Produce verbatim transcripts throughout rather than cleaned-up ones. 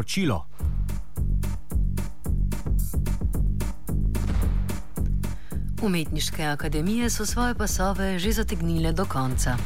sporočilo. Umetniške akademije so svoje pasove že zategnile do konca.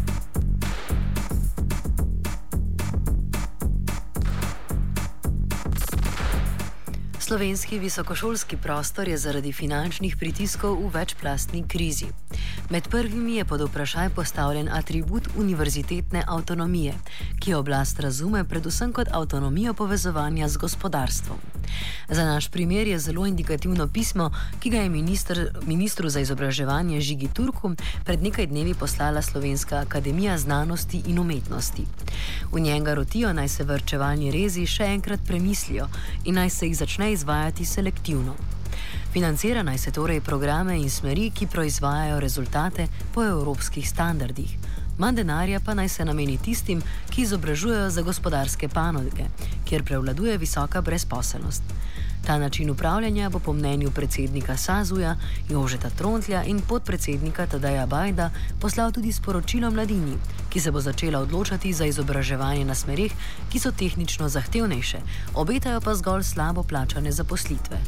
Slovenski visokošolski prostor je zaradi finančnih pritiskov v večplastni krizi. Med prvimi je pod vprašaj postavljen atribut univerzitetne avtonomije, ki oblast razume predvsem kot avtonomijo povezovanja z gospodarstvom. Za naš primer je zelo indikativno pismo, ki ga je minister, ministru za izobraževanje Žigi Turku pred nekaj dnevi poslala Slovenska akademija znanosti in umetnosti. V njega rotijo, naj se varčevalni rezi še enkrat premislijo in naj se jih začne izvajati selektivno. Financira naj se torej programe in smeri, ki proizvajajo rezultate po evropskih standardih. Manj denarja pa naj se nameni tistim, ki izobražujejo za gospodarske panoge, kjer prevladuje visoka brezposelnost. Ta način upravljanja bo po mnenju predsednika SAZU-ja Jožeta Trontlja in podpredsednika Tadeja Bajda poslal tudi sporočilo mladini, ki se bo začela odločati za izobraževanje na smereh, ki so tehnično zahtevnejše, obetajo pa zgolj slabo plačane zaposlitve.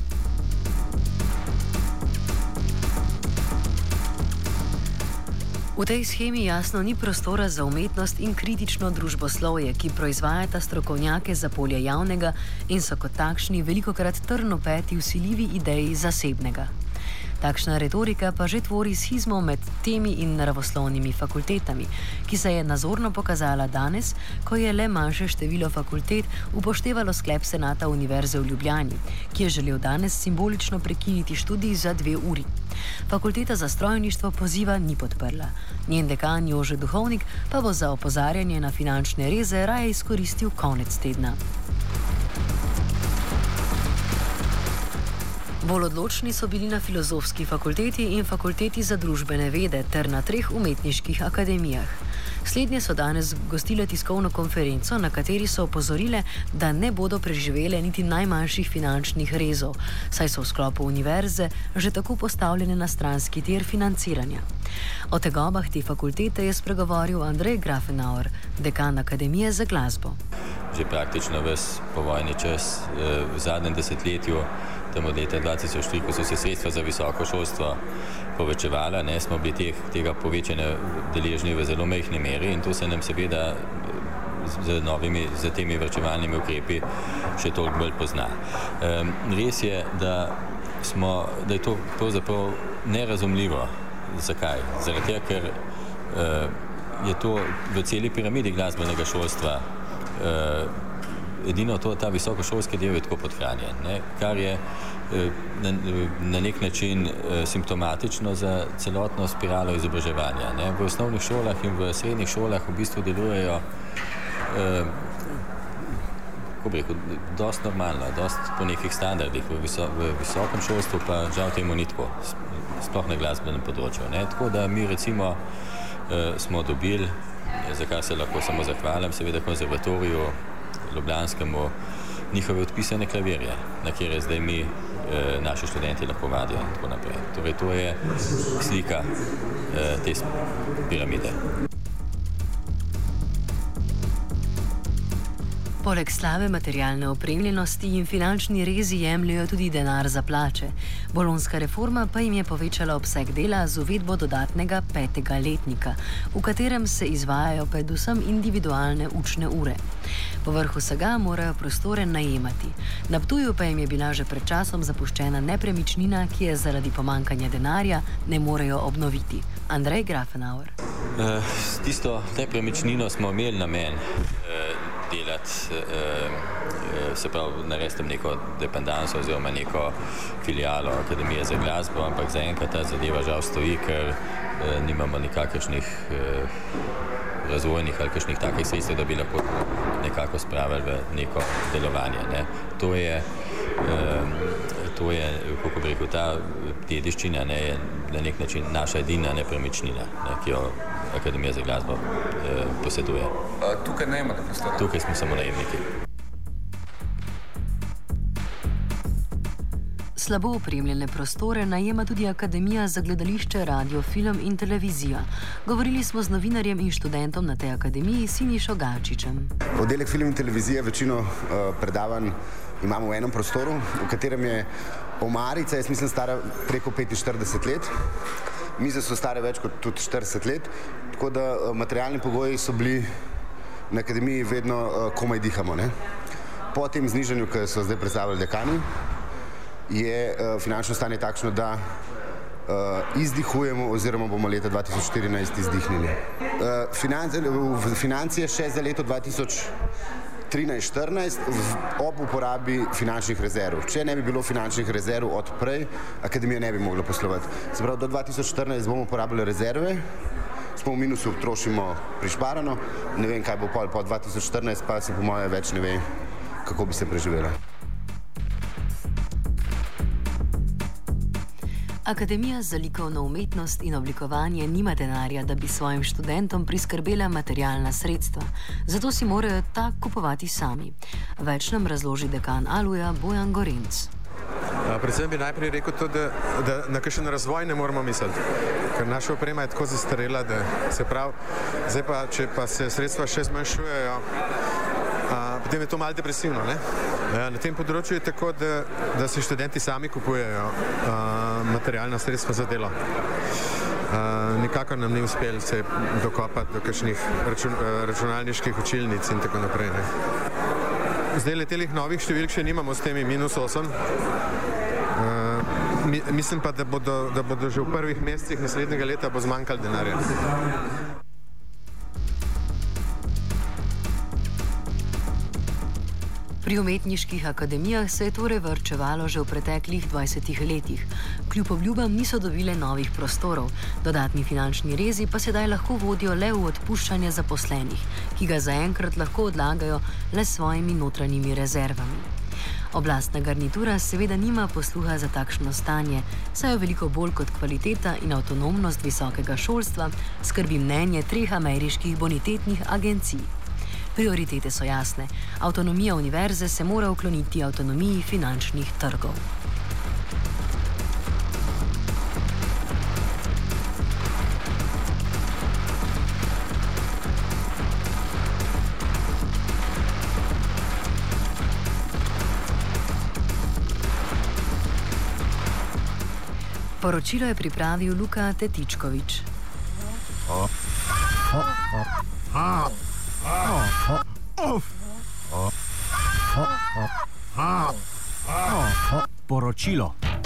V tej shemi jasno ni prostora za umetnost in kritično družboslovje, ki proizvajata strokovnjake za polje javnega in so kot takšni velikokrat trnopeti vsiljivi ideji zasebnega. Takšna retorika pa že tvori schizmo med temi in naravoslovnimi fakultetami, ki se je nazorno pokazala danes, ko je le manjše število fakultet upoštevalo sklep Senata Univerze v Ljubljani, ki je želel danes simbolično prekiniti študij za dve uri. Fakulteta za strojništvo poziva ni podprla. Njen dekan Jože Duhovnik pa bo za opozarjanje na finančne reze raje izkoristil konec tedna. Bolj odločni so bili na Filozofski fakulteti in Fakulteti za družbene vede ter na treh umetniških akademijah. Slednje so danes gostile tiskovno konferenco, na kateri so opozorile, da ne bodo preživele niti najmanjših finančnih rezov, saj so v sklopu univerze že tako postavljene na stranski tir financiranja. O tegobah te fakultete je spregovoril Andrej Grafenauer, dekan Akademije za glasbo. Že praktično ves povojni čas v zadnjem desetletju, tam od leta dva tisoč tri, ko so se sredstva za visoko šolstvo povečevala, ne, smo bili teh, tega povečanja deležni v zelo majhni meri in to se nam seveda z, novimi, z temi varčevalnimi ukrepi še toliko bolj pozna. Um, res je, da, smo, da je to pravzaprav nerazumljivo. Zakaj? Zaradi tega, ker uh, je to v celi piramidi glasbenega šolstva uh, edino to, ta visokošolski del je tako podhranjen, ne, kar je na, na nek način simptomatično za celotno spiralo izobraževanja. Ne. V osnovnih šolah in v srednjih šolah v bistvu delujejo eh, kako bi rekel, dost normalno, dost po nekih standardih, v, viso, v visokem šolstvu pa žal temu ni tako, sploh na glasbenem področju. Ne. Tako da mi recimo eh, smo dobili, za kar se lahko samo zahvalim, seveda konzervatoriju ljubljanskemu, njihove odpisane klavirje, na kjer zdaj mi, e, naši študenti lahko vadijo in tako naprej. Torej, to je slika e, te piramide. Poleg slabe materialne opremljenosti in finančni rezi jemljajo tudi denar za plače. Bolonska reforma pa jim je povečala obseg dela z uvedbo dodatnega petega letnika, v katerem se izvajajo predvsem individualne učne ure. Povrh vsega morajo prostore najemati. Na Ptuju pa jim je bila že pred časom zapuščena nepremičnina, ki je zaradi pomankanja denarja ne morejo obnoviti. Andrej Grafenauer. Uh, s tisto nepremičnino smo imeli namen uh, delati, uh, se pravi, narediti neko dependanco oziroma neko filijalo Akademije za glasbo, ampak zaenkrat ta zadeva žal stoji, ker uh, nimamo nikakršnih uh, razvojnih ali kakšnih takih sredstev, da bi lahko nekako spravili v neko delovanje. Ne. To je, um, to je, kako bi rekel, ta dediščina ne, je na nek način naša edina nepremičnina, ne, ki jo Akademija za glasbo eh, poseduje. A, tukaj ne imate prostora? Tukaj smo samo najemniki. Slabo opremljene prostore najema tudi Akademija za gledališče, radio, film in televizijo. Govorili smo z novinarjem in študentom na tej akademiji Sinišo Galčičem. Oddelek film in televizije večino uh, predavanj imamo v enem prostoru, v katerem je omarica, jaz mislim, stara preko petinštirideset let. Mize so stare več kot tudi štirideset let, tako da uh, materialni pogoji so bili na akademiji vedno uh, komaj dihamo. Ne? Po tem znižanju, ki so zdaj predstavili dekani, je uh, finančno stanje takšno, da uh, izdihujemo oziroma bomo leta dva tisoč štirinajst izdihnili. Uh, financ, financije še za leto dva tisoč trinajst štirinajst ob uporabi finančnih rezerv. Če ne bi bilo finančnih rezerv od prej, akademija ne bi mogla poslovati. Se pravi, do dva tisoč štirinajst bomo uporabili rezerve, smo v minusu, trošimo prišparano, ne vem, kaj bo pol, po dva tisoč štirinajst pa se po moje več ne ve, kako bi se preživela. Akademija za likovno umetnost in oblikovanje nima denarja, da bi svojim študentom priskrbela materialna sredstva, zato si morajo ta kupovati sami. Več nam razloži dekan Aluja Bojan Gorenc. Predvsem bi najprej rekel to, da, da na kakšen razvoj ne moramo misliti, ker naša oprema je tako zastarela, da se pravi, zdaj pa, če pa se sredstva še zmanjšujejo, a, potem je to malo depresivno, ne? Na tem področju je tako, da, da se študenti sami kupujejo a, materialna sredstva za delo. A, nikakor nam ni uspel se dokopati do kakšnih račun, računalniških učilnic in tako naprej. Ne? Zdaj letelih novih številk še nimamo s temi minus osem. Uh, mi, mislim pa, da bodo, da bodo že v prvih mesecih naslednjega leta bo zmanjkalo denarja. Pri umetniških akademijah se je torej varčevalo že v preteklih dvajsetih letih. Kljub obljubam niso dobile novih prostorov, dodatni finančni rezi pa sedaj lahko vodijo le v odpuščanje zaposlenih, ki ga zaenkrat lahko odlagajo le s svojimi notranjimi rezervami. Oblastna garnitura seveda nima posluha za takšno stanje, saj jo veliko bolj kot kvaliteta in avtonomnost visokega šolstva skrbi mnenje treh ameriških bonitetnih agencij. Prioritete so jasne. Avtonomija univerze se mora ukloniti avtonomiji finančnih trgov. Poročilo je pripravil Luka Tetičkovič. Poročilo.